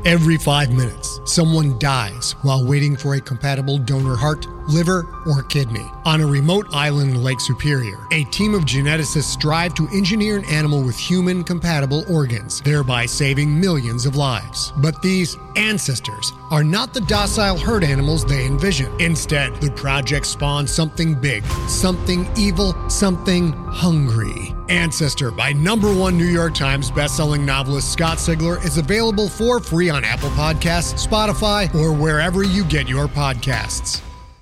Every 5 minutes, someone dies while waiting for a compatible donor heart, liver, or kidney. On a remote island in Lake Superior, a team of geneticists strive to engineer an animal with human-compatible organs, thereby saving millions of lives. But these ancestors are not the docile herd animals they envision. Instead, the project spawns something big, something evil, something hungry. Ancestor by #1 New York Times bestselling novelist Scott Sigler is available for free on Apple Podcasts, Spotify, or wherever you get your podcasts.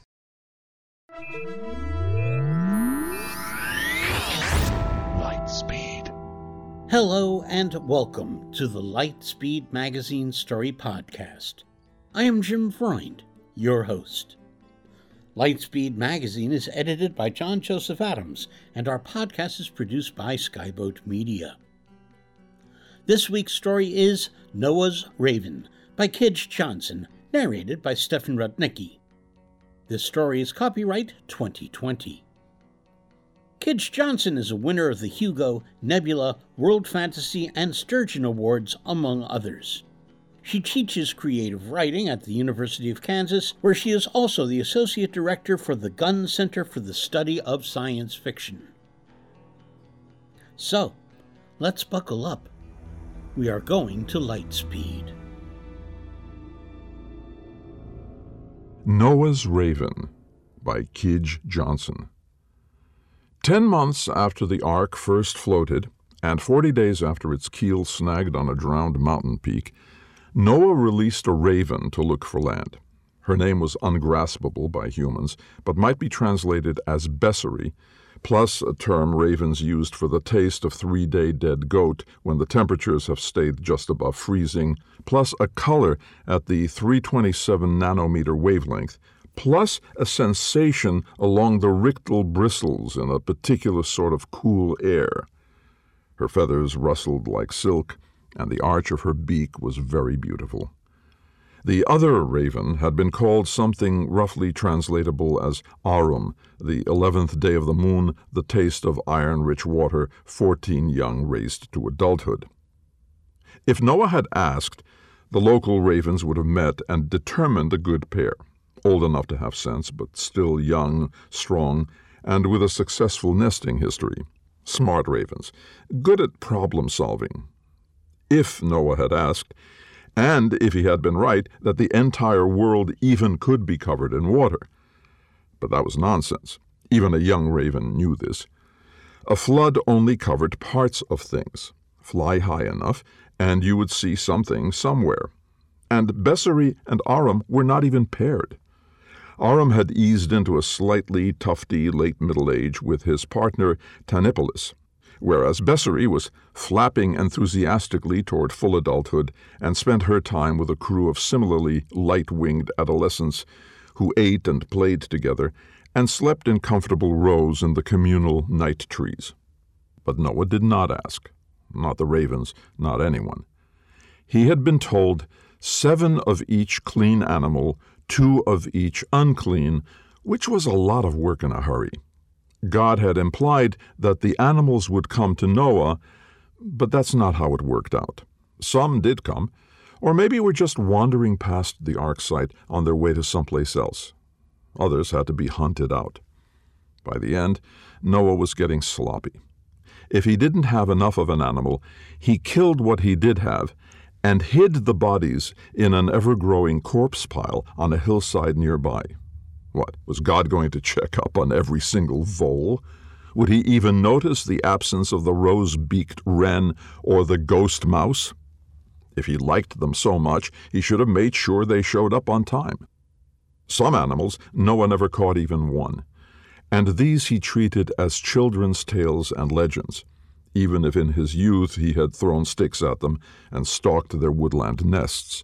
Lightspeed. Hello and welcome to the Lightspeed Magazine Story Podcast. I am Jim Freund, your host. Lightspeed Magazine is edited by John Joseph Adams, and our podcast is produced by Skyboat Media. This week's story is Noah's Raven by Kij Johnson, narrated by Stefan Rudnicki. This story is copyright 2020. Kij Johnson is a winner of the Hugo, Nebula, World Fantasy, and Sturgeon Awards, among others. She teaches creative writing at the University of Kansas, where she is also the Associate Director for the Gunn Center for the Study of Science Fiction. So, let's buckle up. We are going to Lightspeed. Noah's Raven by Kij Johnson. 10 months after the Ark first floated, and 40 days after its keel snagged on a drowned mountain peak, Noah released a raven to look for land. Her name was ungraspable by humans, but might be translated as Bessary, plus a term ravens used for the taste of 3-day dead goat when the temperatures have stayed just above freezing, plus a color at the 327 nanometer wavelength, plus a sensation along the rictal bristles in a particular sort of cool air. Her feathers rustled like silk, and the arch of her beak was very beautiful. The other raven had been called something roughly translatable as Arum, the 11th day of the moon, the taste of iron-rich water, 14 young raised to adulthood. If Noah had asked, the local ravens would have met and determined a good pair, old enough to have sense, but still young, strong, and with a successful nesting history. Smart ravens, good at problem-solving. If Noah had asked, and if he had been right that the entire world even could be covered in water. But that was nonsense. Even a young raven knew this. A flood only covered parts of things. Fly high enough, and you would see something somewhere. And Bessary and Arum were not even paired. Arum had eased into a slightly tufty late middle age with his partner Tanipolis, whereas Bessary was flapping enthusiastically toward full adulthood and spent her time with a crew of similarly light-winged adolescents who ate and played together and slept in comfortable rows in the communal night trees. But Noah did not ask. Not the ravens, not anyone. He had been told 7 of each clean animal, 2 of each unclean, which was a lot of work in a hurry. God had implied that the animals would come to Noah, but that's not how it worked out. Some did come, or maybe were just wandering past the Ark site on their way to someplace else. Others had to be hunted out. By the end, Noah was getting sloppy. If he didn't have enough of an animal, he killed what he did have and hid the bodies in an ever-growing corpse pile on a hillside nearby. What, was God going to check up on every single vole? Would he even notice the absence of the rose-beaked wren or the ghost mouse? If he liked them so much, he should have made sure they showed up on time. Some animals Noah never caught even one, and these he treated as children's tales and legends, even if in his youth he had thrown sticks at them and stalked their woodland nests.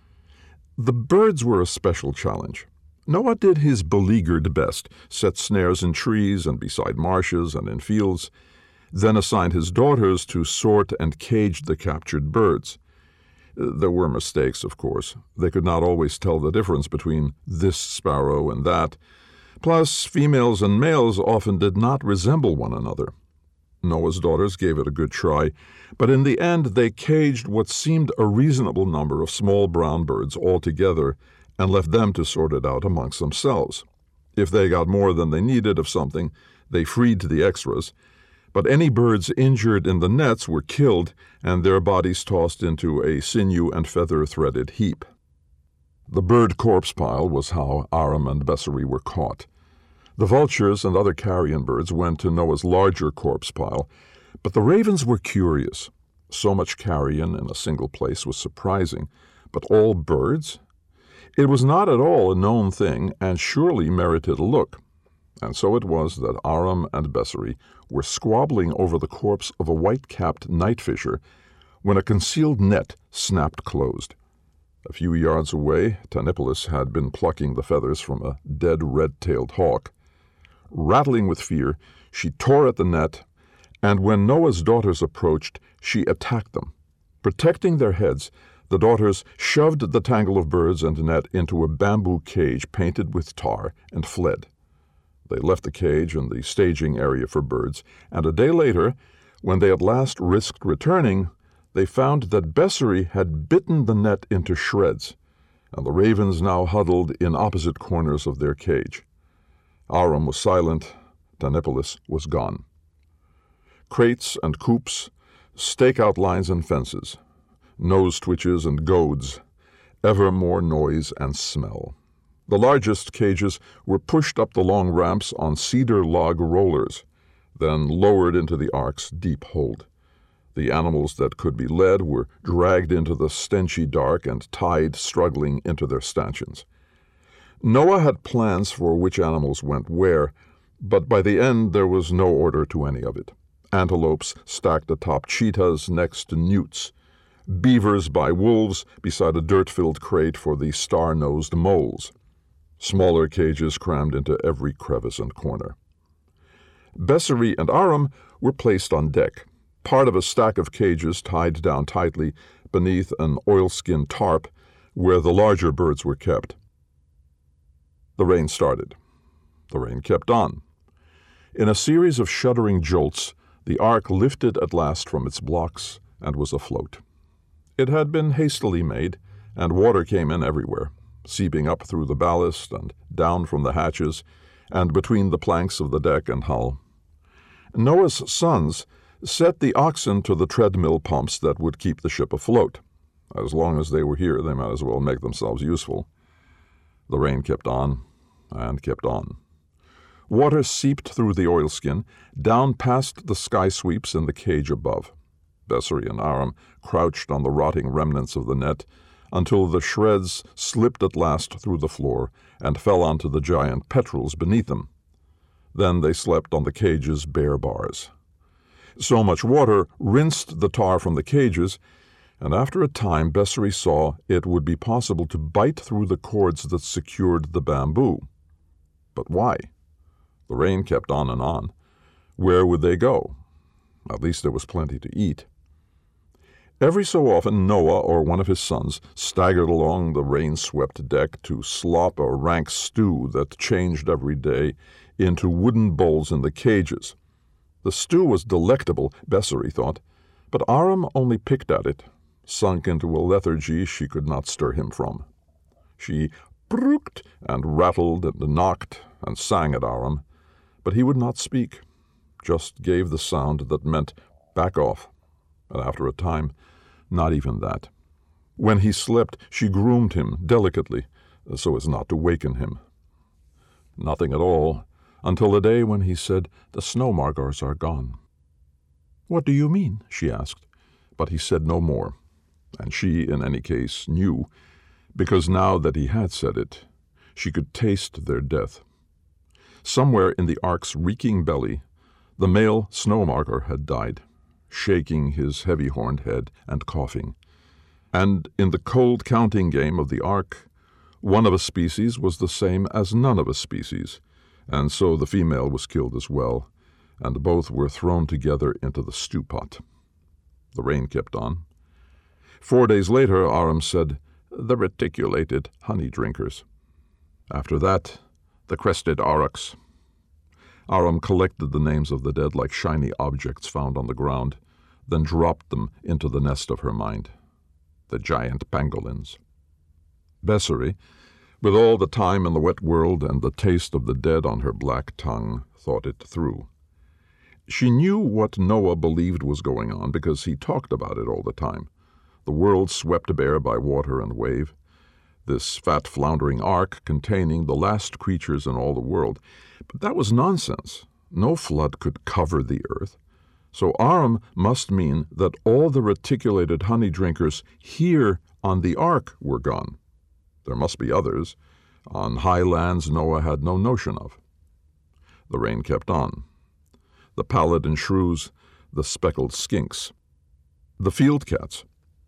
The birds were a special challenge. Noah did his beleaguered best, set snares in trees and beside marshes and in fields, then assigned his daughters to sort and cage the captured birds. There were mistakes, of course. They could not always tell the difference between this sparrow and that. Plus, females and males often did not resemble one another. Noah's daughters gave it a good try, but in the end they caged what seemed a reasonable number of small brown birds all together and left them to sort it out amongst themselves. If they got more than they needed of something, they freed the extras, but any birds injured in the nets were killed and their bodies tossed into a sinew and feather-threaded heap. The bird corpse pile was how Aram and Bessary were caught. The vultures and other carrion birds went to Noah's larger corpse pile, but the ravens were curious. So much carrion in a single place was surprising, but all birds? It was not at all a known thing, and surely merited a look. And so it was that Aram and Bessary were squabbling over the corpse of a white-capped night-fisher when a concealed net snapped closed. A few yards away, Tanipolis had been plucking the feathers from a dead red-tailed hawk. Rattling with fear, she tore at the net, and when Noah's daughters approached, she attacked them. Protecting their heads, the daughters shoved the tangle of birds and net into a bamboo cage painted with tar and fled. They left the cage and the staging area for birds, and a day later, when they at last risked returning, they found that Bessary had bitten the net into shreds, and the ravens now huddled in opposite corners of their cage. Aram was silent, Tanipolis was gone. Crates and coops, stake-out lines and fences, nose twitches and goads, ever more noise and smell. The largest cages were pushed up the long ramps on cedar log rollers, then lowered into the ark's deep hold. The animals that could be led were dragged into the stenchy dark and tied struggling into their stanchions. Noah had plans for which animals went where, but by the end there was no order to any of it. Antelopes stacked atop cheetahs next to newts, beavers by wolves beside a dirt-filled crate for the star-nosed moles. Smaller cages crammed into every crevice and corner. Bessary and Aram were placed on deck, part of a stack of cages tied down tightly beneath an oilskin tarp where the larger birds were kept. The rain started. The rain kept on. In a series of shuddering jolts, the ark lifted at last from its blocks and was afloat. It had been hastily made, and water came in everywhere, seeping up through the ballast and down from the hatches and between the planks of the deck and hull. Noah's sons set the oxen to the treadmill pumps that would keep the ship afloat. As long as they were here, they might as well make themselves useful. The rain kept on and kept on. Water seeped through the oilskin, down past the sky sweeps in the cage above. Bessary and Aram crouched on the rotting remnants of the net until the shreds slipped at last through the floor and fell onto the giant petrels beneath them. Then they slept on the cage's bare bars. So much water rinsed the tar from the cages, and after a time Bessary saw it would be possible to bite through the cords that secured the bamboo. But why? The rain kept on and on. Where would they go? At least there was plenty to eat. Every so often Noah or one of his sons staggered along the rain-swept deck to slop a rank stew that changed every day into wooden bowls in the cages. The stew was delectable, Bessary thought, but Aram only picked at it, sunk into a lethargy she could not stir him from. She brooked and rattled and knocked and sang at Aram, but he would not speak, just gave the sound that meant back off, and after a time, not even that. When he slept, she groomed him delicately, so as not to waken him. Nothing at all, until the day when he said, "The snow margars are gone." "What do you mean?" she asked, but he said no more, and she, in any case, knew, because now that he had said it, she could taste their death. Somewhere in the ark's reeking belly, the male snow margar had died, shaking his heavy-horned head and coughing. And in the cold counting game of the ark, one of a species was the same as none of a species, and so the female was killed as well, and both were thrown together into the stew pot. The rain kept on. 4 days later, Aram said, "The reticulated honey drinkers." After that, the crested aurochs. Aram collected the names of the dead like shiny objects found on the ground, then dropped them into the nest of her mind. The giant pangolins. Bessary, with all the time in the wet world and the taste of the dead on her black tongue, thought it through. She knew what Noah believed was going on because he talked about it all the time. The world swept bare by water and wave. This fat floundering ark containing the last creatures in all the world. But that was nonsense. No flood could cover the earth. So Aram must mean that all the reticulated honey drinkers here on the ark were gone. There must be others, on high lands Noah had no notion of. The rain kept on. The paladin shrews, the speckled skinks, the field cats.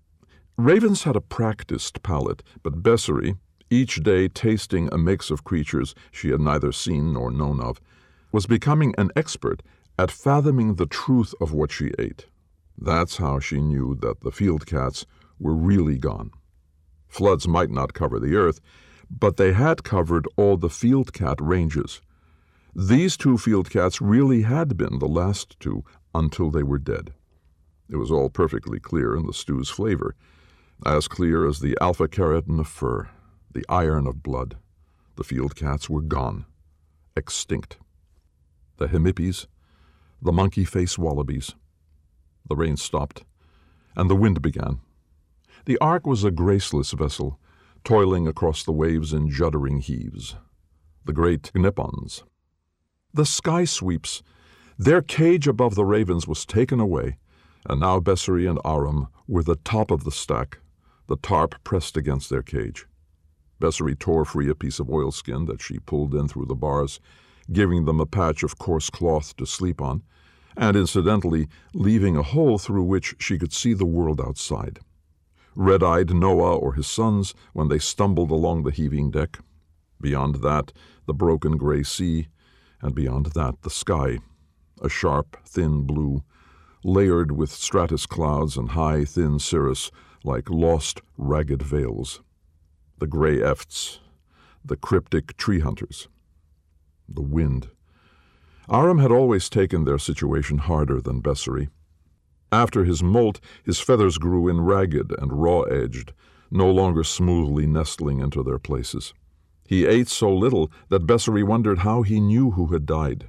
Ravens had a practiced palate, but Bessary, each day tasting a mix of creatures she had neither seen nor known of, was becoming an expert at fathoming the truth of what she ate. That's how she knew that the field cats were really gone. Floods might not cover the earth, but they had covered all the field cat ranges. These two field cats really had been the last two until they were dead. It was all perfectly clear in the stew's flavor, as clear as the alpha-keratin of fur, the iron of blood. The field cats were gone, extinct. The hemippies, the monkey-face wallabies. The rain stopped, and the wind began. The ark was a graceless vessel, toiling across the waves in juddering heaves. The great Gnippons. The sky sweeps. Their cage above the ravens was taken away, and now Bessary and Aram were the top of the stack, the tarp pressed against their cage. Bessary tore free a piece of oilskin that she pulled in through the bars, giving them a patch of coarse cloth to sleep on, and incidentally leaving a hole through which she could see the world outside. Red-eyed Noah or his sons when they stumbled along the heaving deck. Beyond that, the broken gray sea, and beyond that, the sky, a sharp, thin blue, layered with stratus clouds and high, thin cirrus like lost, ragged veils. The gray efts, the cryptic tree hunters. The wind. Aram had always taken their situation harder than Bessary. After his molt, his feathers grew in ragged and raw-edged, no longer smoothly nestling into their places. He ate so little that Bessary wondered how he knew who had died.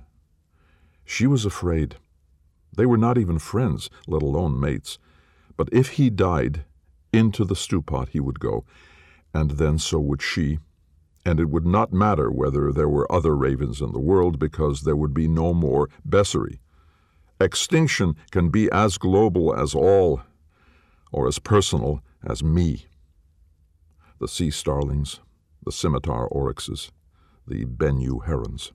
She was afraid. They were not even friends, let alone mates. But if he died, into the stew-pot he would go, and then so would she, and it would not matter whether there were other ravens in the world because there would be no more Bessary. Extinction can be as global as all, or as personal as me. The sea starlings, the scimitar oryxes, the Bennu herons.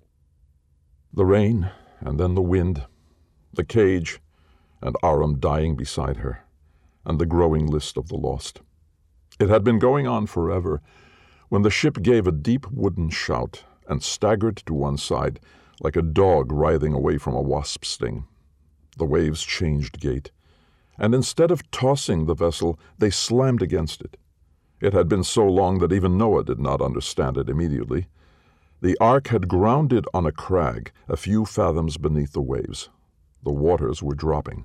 The rain, and then the wind, the cage, and Aram dying beside her, and the growing list of the lost. It had been going on forever, when the ship gave a deep wooden shout and staggered to one side like a dog writhing away from a wasp sting. The waves changed gait, and instead of tossing the vessel, they slammed against it. It had been so long that even Noah did not understand it immediately. The ark had grounded on a crag a few fathoms beneath the waves. The waters were dropping.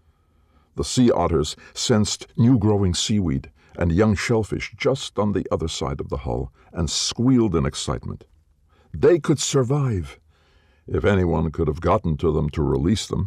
The sea otters sensed new-growing seaweed and young shellfish just on the other side of the hull and squealed in excitement. They could survive, if anyone could have gotten to them to release them.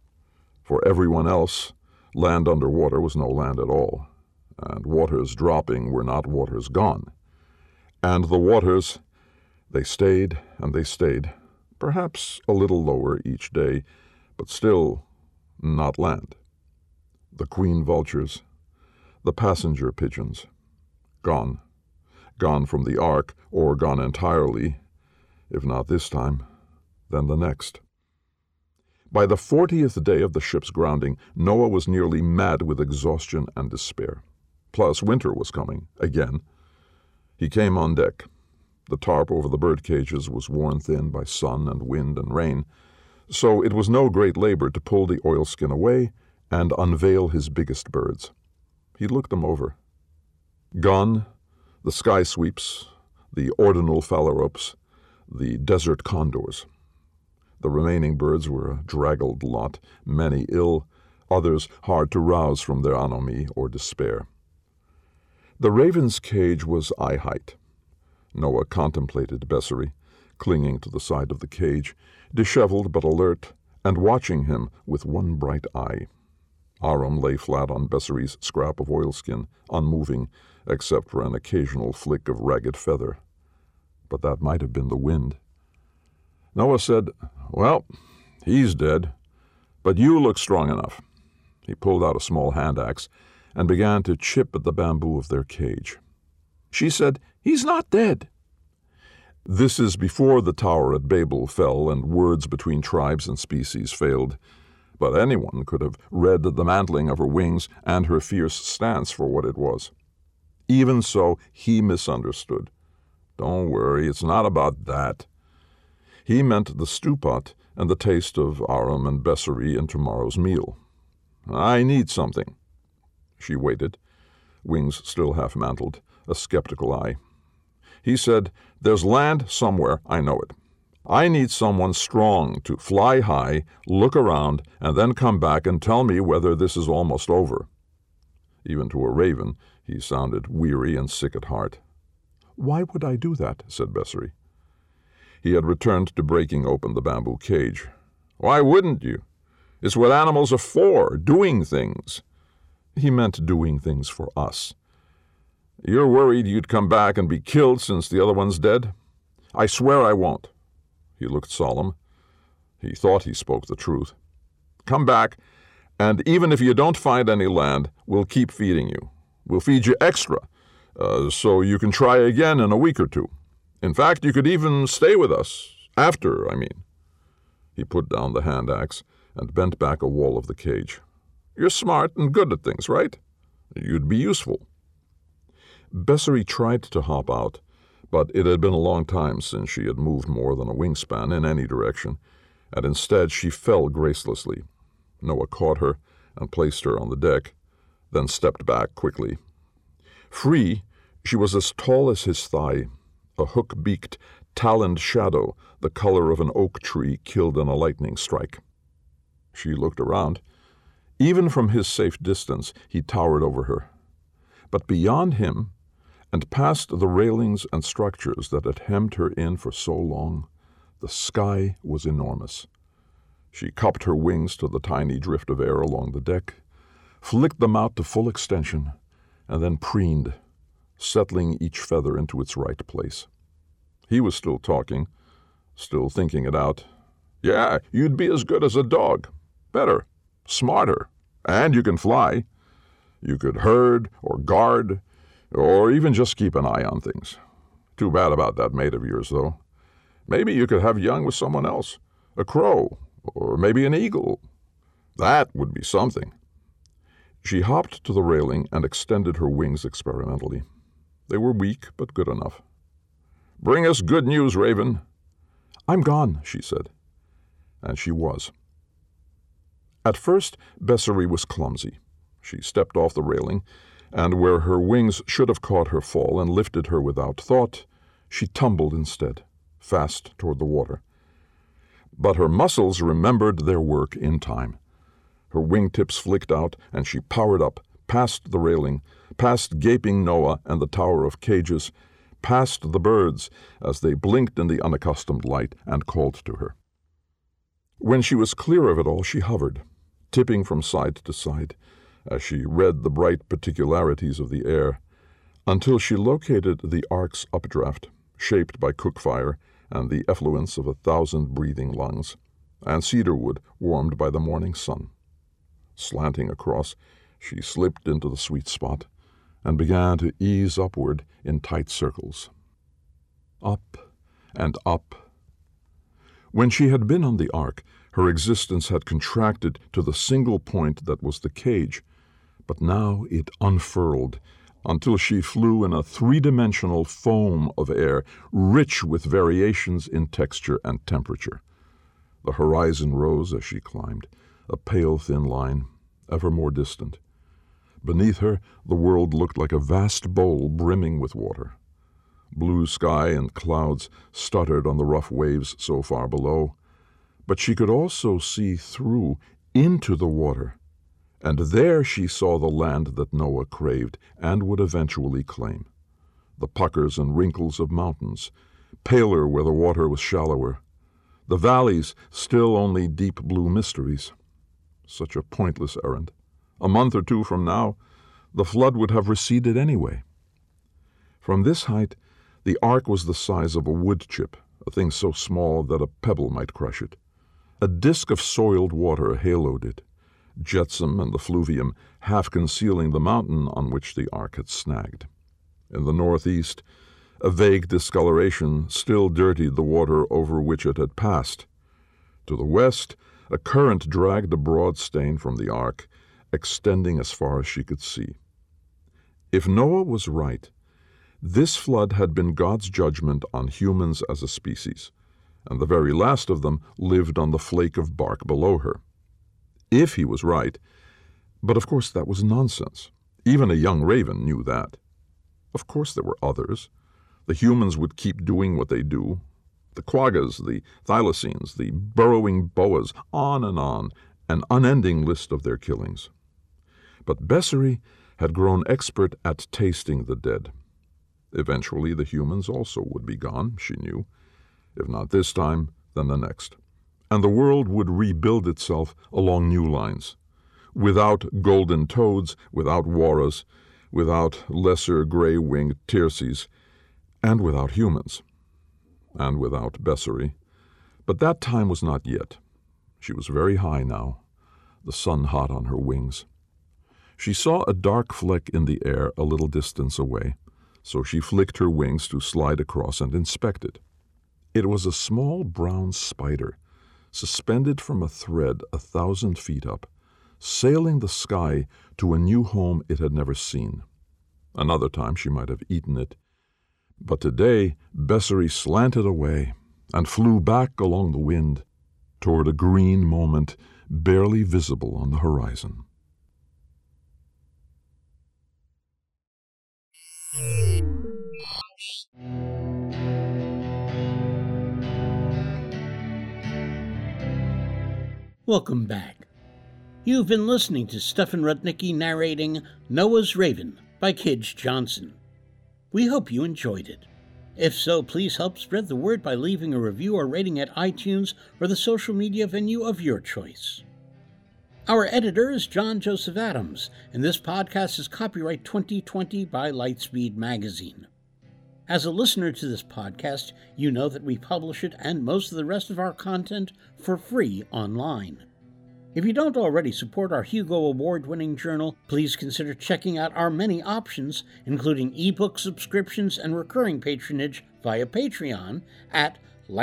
For everyone else, land underwater was no land at all, and waters dropping were not waters gone. And the waters, they stayed and they stayed, perhaps a little lower each day, but still not land. The queen vultures, the passenger pigeons, gone. Gone from the ark, or gone entirely, if not this time, then the next. By the 40th day of the ship's grounding, Noah was nearly mad with exhaustion and despair. Plus, winter was coming, again. He came on deck. The tarp over the bird cages was worn thin by sun and wind and rain, so it was no great labor to pull the oilskin away and unveil his biggest birds. He looked them over. Gone, the sky sweeps, the ordinal phalaropes, the desert condors. The remaining birds were a draggled lot, many ill, others hard to rouse from their anomie or despair. The raven's cage was eye-height. Noah contemplated Bessary, clinging to the side of the cage, disheveled but alert, and watching him with one bright eye. Aram lay flat on Bessary's scrap of oilskin, unmoving, except for an occasional flick of ragged feather. But that might have been the wind. Noah said, "Well, he's dead, but you look strong enough." He pulled out a small hand axe and began to chip at the bamboo of their cage. She said, "He's not dead." This is before the tower at Babel fell and words between tribes and species failed, but anyone could have read the mantling of her wings and her fierce stance for what it was. Even so, he misunderstood. Don't worry, it's not about that. He meant the stew pot and the taste of Aram and Bessary in tomorrow's meal. I need something. She waited, wings still half-mantled, a skeptical eye. He said, "There's land somewhere, I know it. I need someone strong to fly high, look around, and then come back and tell me whether this is almost over." Even to a raven, he sounded weary and sick at heart. "Why would I do that?" said Bessary. He had returned to breaking open the bamboo cage. "Why wouldn't you? It's what animals are for, doing things." He meant doing things for us. "You're worried you'd come back and be killed since the other one's dead?" "I swear I won't." He looked solemn. He thought he spoke the truth. "Come back, and even if you don't find any land, we'll keep feeding you. We'll feed you extra, so you can try again in a week or two. In fact, you could even stay with us. After, I mean." He put down the hand axe and bent back a wall of the cage. "You're smart and good at things, right? You'd be useful." Bessary tried to hop out, but it had been a long time since she had moved more than a wingspan in any direction, and instead she fell gracelessly. Noah caught her and placed her on the deck, then stepped back quickly. Free, she was as tall as his thigh, a hook-beaked, taloned shadow, the color of an oak tree killed in a lightning strike. She looked around. Even from his safe distance, he towered over her. But beyond him, and past the railings and structures that had hemmed her in for so long, the sky was enormous. She cupped her wings to the tiny drift of air along the deck, flicked them out to full extension, and then preened, settling each feather into its right place. He was still talking, still thinking it out. "Yeah, you'd be as good as a dog. Better, smarter, and you can fly. You could herd or guard, or even just keep an eye on things. Too bad about that mate of yours, though. Maybe you could have young with someone else, a crow, or maybe an eagle. That would be something." She hopped to the railing and extended her wings experimentally. They were weak, but good enough. "Bring us good news, Raven." "I'm gone," she said. And she was. At first, Bessary was clumsy. She stepped off the railing, and where her wings should have caught her fall and lifted her without thought, she tumbled instead, fast toward the water. But her muscles remembered their work in time. Her wingtips flicked out, and she powered up, past the railing, past gaping Noah and the tower of cages, past the birds as they blinked in the unaccustomed light and called to her. When she was clear of it all, she hovered, tipping from side to side, as she read the bright particularities of the air, until she located the ark's updraft, shaped by cook fire and the effluence of 1,000 breathing lungs, and cedarwood warmed by the morning sun. Slanting across, she slipped into the sweet spot and began to ease upward in tight circles. Up and up. When she had been on the ark, her existence had contracted to the single point that was the cage, but now it unfurled until she flew in a three-dimensional foam of air, rich with variations in texture and temperature. The horizon rose as she climbed, a pale thin line, ever more distant. Beneath her, the world looked like a vast bowl brimming with water. Blue sky and clouds stuttered on the rough waves so far below, But she could also see through into the water, and there she saw the land that Noah craved and would eventually claim. The puckers and wrinkles of mountains, paler where the water was shallower. The valleys, still only deep blue mysteries. Such a pointless errand. A month or two from now, the flood would have receded anyway. From this height, the ark was the size of a wood chip, a thing so small that a pebble might crush it. A disk of soiled water haloed it, jetsam and effluvium half concealing the mountain on which the ark had snagged. In the northeast, a vague discoloration still dirtied the water over which it had passed. To the west, a current dragged a broad stain from the ark, extending as far as she could see. If Noah was right, this flood had been God's judgment on humans as a species, and the very last of them lived on the flake of bark below her. If he was right, but of course that was nonsense. Even a young raven knew that. Of course there were others. The humans would keep doing what they do. The quaggas, the thylacines, the burrowing boas, on, an unending list of their killings. But Bessary had grown expert at tasting the dead. Eventually the humans also would be gone, she knew. If not this time, then the next. And the world would rebuild itself along new lines. Without golden toads, without warras, without lesser gray-winged Tirces, and without humans. And without Bessary. But that time was not yet. She was very high now, the sun hot on her wings. She saw a dark fleck in the air a little distance away, so she flicked her wings to slide across and inspect it. It was a small brown spider, suspended from a thread 1,000 feet up, sailing the sky to a new home it had never seen. Another time she might have eaten it, but today Bessary slanted away and flew back along the wind toward a green moment barely visible on the horizon. Welcome back. You've been listening to Stefan Rudnicki narrating Noah's Raven by Kij Johnson. We hope you enjoyed it. If so, please help spread the word by leaving a review or rating at iTunes or the social media venue of your choice. Our editor is John Joseph Adams, and this podcast is copyright 2020 by Lightspeed Magazine. As a listener to this podcast, you know that we publish it and most of the rest of our content for free online. If you don't already support our Hugo Award-winning journal, please consider checking out our many options, including ebook subscriptions and recurring patronage via Patreon at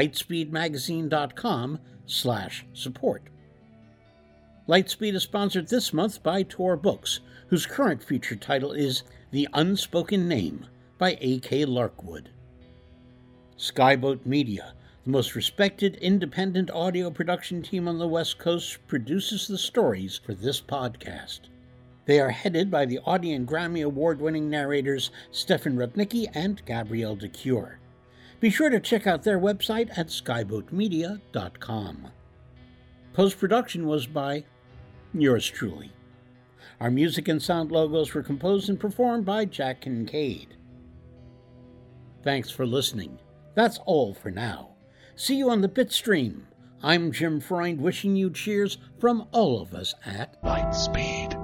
lightspeedmagazine.com/support. Lightspeed is sponsored this month by Tor Books, whose current feature title is The Unspoken Name by A.K. Larkwood. Skyboat Media, the most respected independent audio production team on the West Coast, produces the stories for this podcast. They are headed by the Audie and Grammy Award-winning narrators Stefan Rudnicki and Gabrielle de Cure. Be sure to check out their website at skyboatmedia.com. Post-production was by yours truly. Our music and sound logos were composed and performed by Jack Kincaid. Thanks for listening. That's all for now. See you on the Bitstream. I'm Jim Freund, wishing you cheers from all of us at Lightspeed.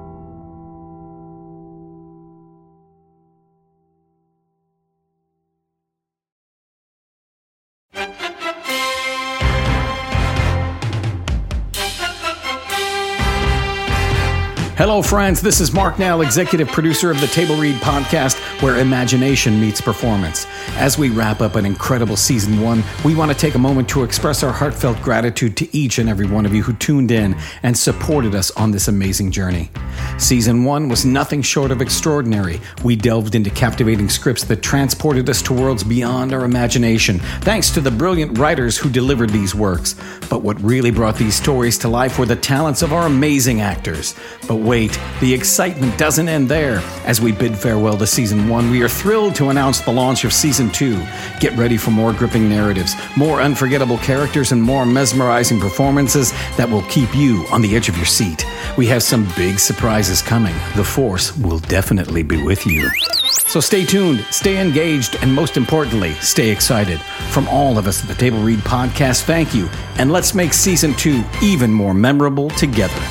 Hello, friends. This is Mark Nell, executive producer of the Table Read podcast, where imagination meets performance. As we wrap up an incredible season 1, we want to take a moment to express our heartfelt gratitude to each and every one of you who tuned in and supported us on this amazing journey. Season 1 was nothing short of extraordinary. We delved into captivating scripts that transported us to worlds beyond our imagination, thanks to the brilliant writers who delivered these works. But what really brought these stories to life were the talents of our amazing actors. But wait, the excitement doesn't end there. As we bid farewell to Season 1, we are thrilled to announce the launch of Season 2. Get ready for more gripping narratives, more unforgettable characters, and more mesmerizing performances that will keep you on the edge of your seat. We have some big surprises coming. The Force will definitely be with you. So stay tuned, stay engaged, and most importantly, stay excited. From all of us at the Table Read Podcast, thank you, and let's make Season 2 even more memorable together.